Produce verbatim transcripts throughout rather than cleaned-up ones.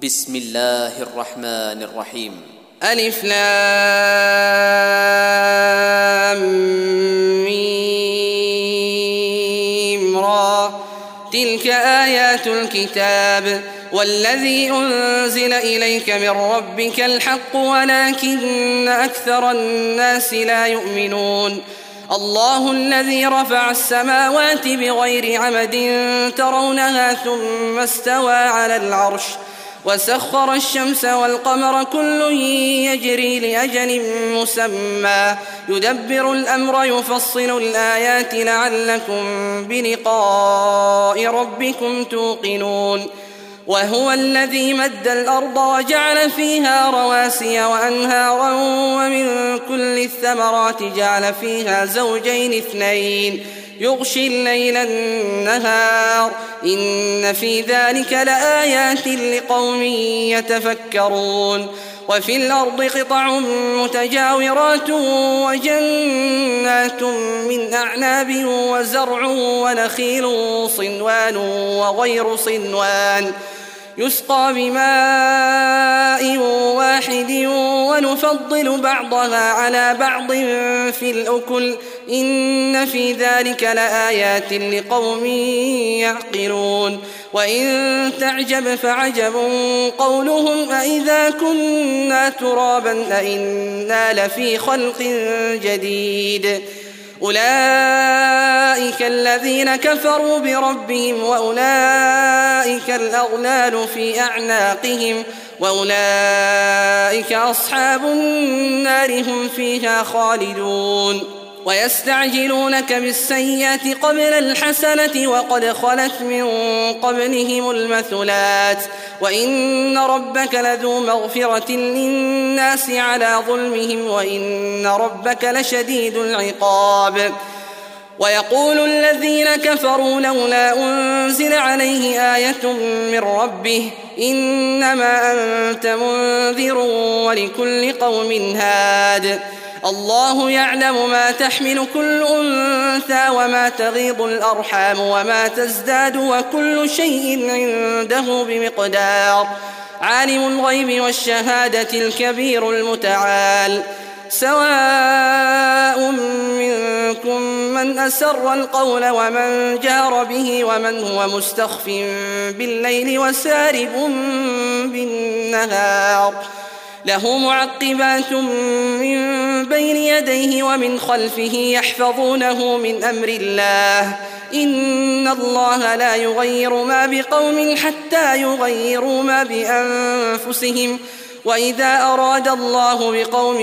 بسم الله الرحمن الرحيم. ألف لام ميم را، تلك آيات الكتاب والذي أنزل إليك من ربك الحق ولكن أكثر الناس لا يؤمنون. الله الذي رفع السماوات بغير عمد ترونها ثم استوى على العرش وسخر الشمس والقمر كل يجري لأجل مسمى يدبر الأمر يفصل الآيات لعلكم بلقاء ربكم توقنون. وهو الذي مد الأرض وجعل فيها رواسي وأنهارا ومن كل الثمرات جعل فيها زوجين اثنين يغشي الليل النهار إن في ذلك لآيات لقوم يتفكرون. وفي الأرض قطع متجاورات وجنات من أعناب وزرع ونخيل صنوان وغير صنوان يسقى بماء واحد ونفضل بعضها على بعض في الأكل إن في ذلك لآيات لقوم يعقلون. وإن تعجب فعجب قولهم أإذا كنا ترابا أإنا لفي خلق جديد أولئك الذين كفروا بربهم وأولئك الأغلال في أعناقهم وأولئك أصحاب النار هم فيها خالدون. ويستعجلونك بالسيئة قبل الحسنة وقد خلت من قبلهم المثلات وإن ربك لذو مغفرة للناس على ظلمهم وإن ربك لشديد العقاب. ويقول الذين كفروا لولا أنزل عليه آية من ربه إنما أنت منذر ولكل قوم هاد الله يعلم ما تحمل كل أنثى وما تغيض الأرحام وما تزداد وكل شيء عنده بمقدار. عالم الغيب والشهادة الكبير المتعال. سواء منكم من أسر القول ومن جار به ومن هو مستخف بالليل وسارب بالنهار له معقبات من بين يديه ومن خلفه يحفظونه من أمر الله إن الله لا يغير ما بقوم حتى يغيروا ما بأنفسهم وإذا أراد الله بقوم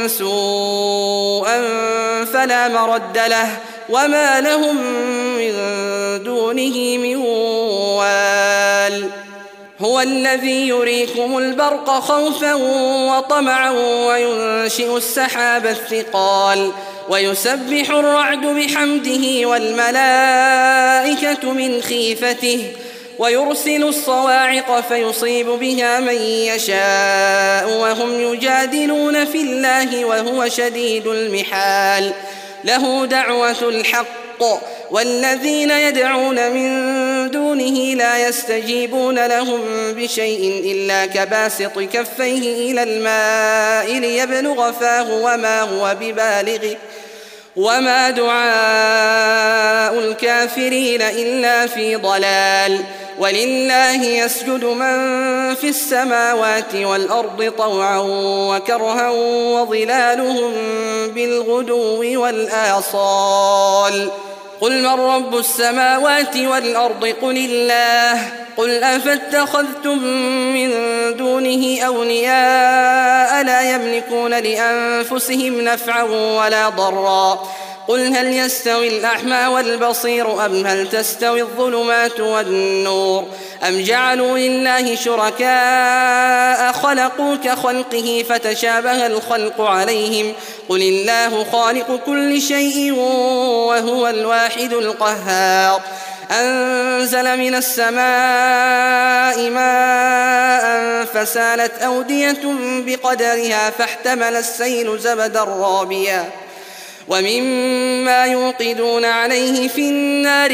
سوءا فلا مرد له وما لهم من دونه من وال. هو الذي يريكم البرق خوفا وطمعا وينشئ السحاب الثقال ويسبح الرعد بحمده والملائكة من خيفته ويرسل الصواعق فيصيب بها من يشاء وهم يجادلون في الله وهو شديد المحال. له دعوة الحق والذين يدعون من دونه لا يستجيبون لهم بشيء إلا كباسط كفيه إلى الماء ليبلغ فاه وما هو ببالغه وما دعاء الكافرين إلا في ضلال. ولله يسجد من في السماوات والأرض طوعا وكرها وظلالهم بالغدو والآصال. قل من رب السماوات والأرض قل الله قل أفاتخذتم من دونه أولياء لا يملكون لأنفسهم نفعا ولا ضرا قل هل يستوي الأعمى والبصير أم هل تستوي الظلمات والنور أم جعلوا لله شركاء خلقوا كخلقه فتشابه الخلق عليهم قل الله خالق كل شيء وهو الواحد القهار. أنزل من السماء ماء فسالت أودية بقدرها فاحتمل السيل زبدا رابيا ومما يوقدون عليه في النار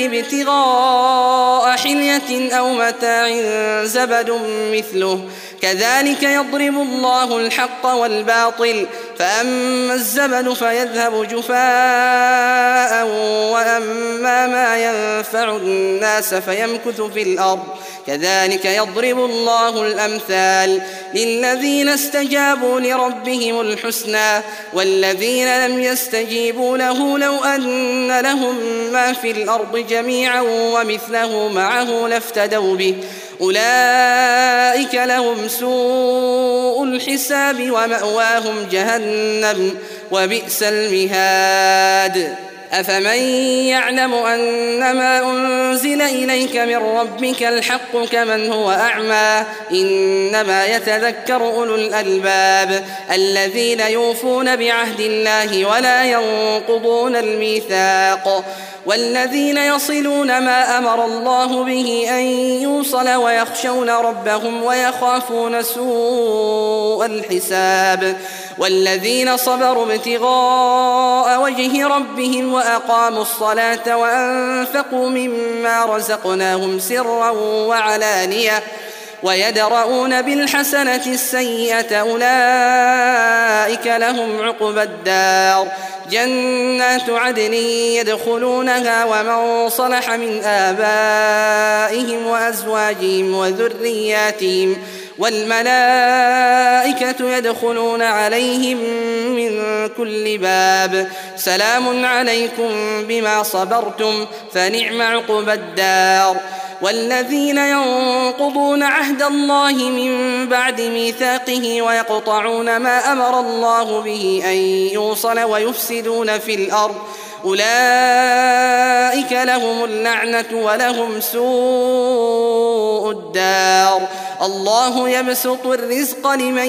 ابتغاء حلية أو متاع زبد مثله كذلك يضرب الله الحق والباطل فأما الزبد فيذهب جفاء وأما ما ينفع الناس فيمكث في الأرض كذلك يضرب الله الأمثال للذين استجابوا لربهم الحسنى والذين لم يستجيبوا له لو أن لهم ما في الأرض جميعا ومثله معه لافتدوا به أولئك لهم سوء الحساب ومأواهم جهنم وبئس المهاد أفمن يعلم أنما أنزل إليك من ربك الحق كمن هو أعمى إنما يتذكر أولو الألباب الذين يوفون بعهد الله ولا ينقضون الميثاق والذين يصلون ما أمر الله به أن يوصل ويخشون ربهم ويخافون سوء الحساب والذين صبروا ابتغاء وجه ربهم وأقاموا الصلاة وأنفقوا مما رزقناهم سرا وعلانية ويدرؤون بالحسنة السيئة أولئك لهم عقبى الدار جنات عدن يدخلونها ومن صلح من آبائهم وأزواجهم وذرياتهم والملائكة يدخلون عليهم من كل باب سلام عليكم بما صبرتم فنعم عقبى الدار والذين ينقضون عهد الله من بعد ميثاقه ويقطعون ما أمر الله به أن يوصل ويفسدون في الأرض أولئك لهم اللعنة ولهم سوء الدار الله يبسط الرزق لمن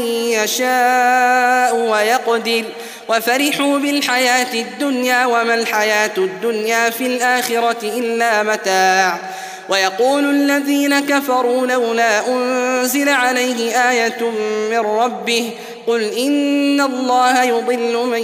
يشاء ويقدر وفرحوا بالحياة الدنيا وما الحياة الدنيا في الآخرة إلا متاع ويقول الذين كفروا لولا أنزل عليه آية من ربه قل إن الله يضل من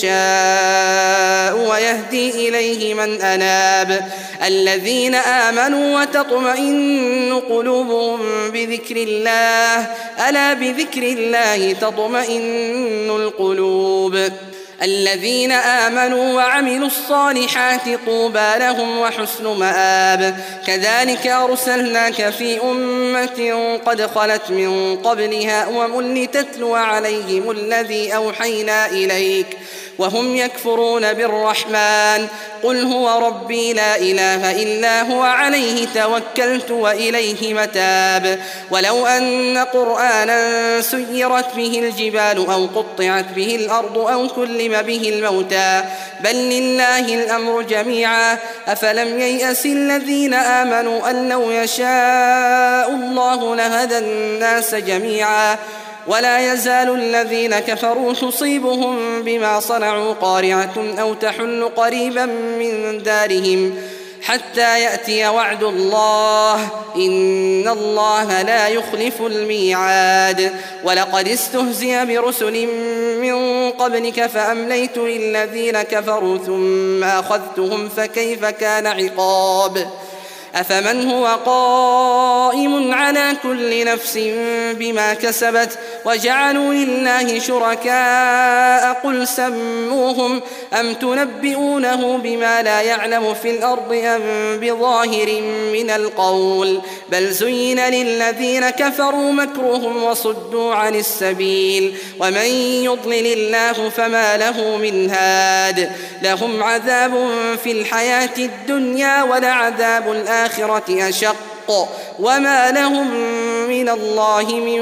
يشاء ويهدي إليه من أناب الذين آمنوا وتطمئن قلوبهم بذكر الله ألا بذكر الله تطمئن القلوب الذين آمنوا وعملوا الصالحات طوبى لهم وحسن مآب كذلك أرسلناك في أمة قد خلت من قبلها أمم لتتلو عليهم الذي أوحينا إليك وهم يكفرون بالرحمن قل هو ربي لا إله إلا هو عليه توكلت وإليه متاب ولو أن قرآنا سيرت به الجبال أو قطعت به الأرض أو كلم به الموتى بل لله الأمر جميعا أفلم ييأس الذين آمنوا أن لو يشاء الله لهدى الناس جميعا ولا يزال الذين كفروا تصيبهم بما صنعوا قارعة أو تحل قريبا من دارهم حتى يأتي وعد الله إن الله لا يخلف الميعاد ولقد استهزئ برسل من قبلك فأمليت للذين كفروا ثم أخذتهم فكيف كان عقاب أفمن هو قائم على كل نفس بما كسبت وجعلوا لله شركاء قل سموهم أم تنبئونه بما لا يعلم في الأرض أم بظاهر من القول بل زين للذين كفروا مكرهم وصدوا عن السبيل ومن يضلل الله فما له من هاد لهم عذاب في الحياة الدنيا ولعذاب الآخرة أشق وما لهم من الله من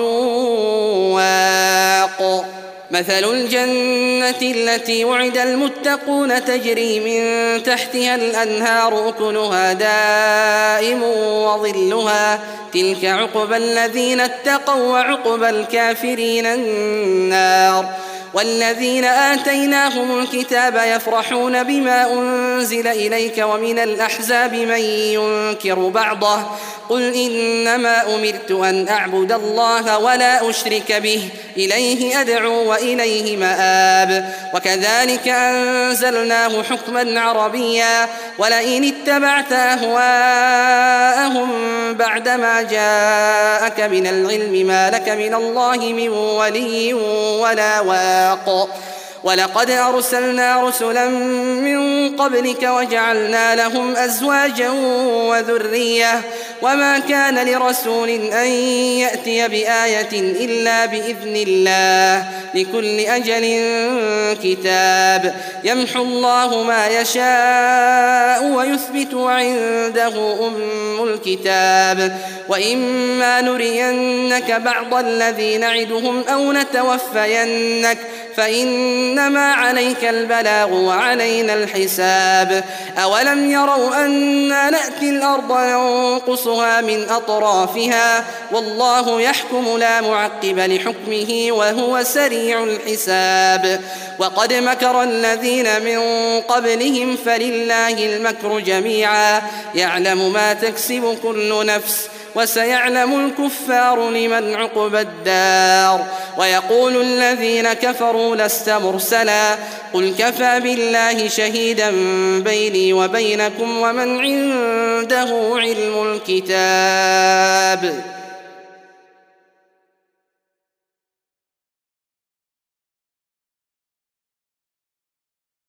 واق مثل الجنة التي وعد المتقون تجري من تحتها الأنهار أكلها دائم وظلها تلك عقبى الذين اتقوا وعقبى الكافرين النار والذين آتيناهم الكتاب يفرحون بما أنزل إليك ومن الأحزاب من ينكر بعضه قل إنما أمرت أن أعبد الله ولا أشرك به إليه أدعو وإليه مآب وكذلك أنزلناه حكما عربيا ولئن اتبعت أهواءهم بعدما جاءك من العلم ما لك من الله من ولي ولا واق ولقد أرسلنا رسلا من قبلك وجعلنا لهم أزواجا وذرية وما كان لرسول أن يأتي بآية إلا بإذن الله لكل أجل كتاب يمحو الله ما يشاء ويثبت عنده أم الكتاب وإما نرينك بعض الذي نعدهم أو نتوفينك فإنما عليك البلاغ وعلينا الحساب أولم يروا أنا نأتي الأرض ننقصها من أطرافها والله يحكم لا معقب لحكمه وهو سريع الحساب وقد مكر الذين من قبلهم فلله المكر جميعا يعلم ما تكسب كل نفس وسيعلم الكفار لمن عقبى الدار ويقول الذين كفروا لست مرسلا قل كفى بالله شهيدا بيني وبينكم ومن عنده علم الكتاب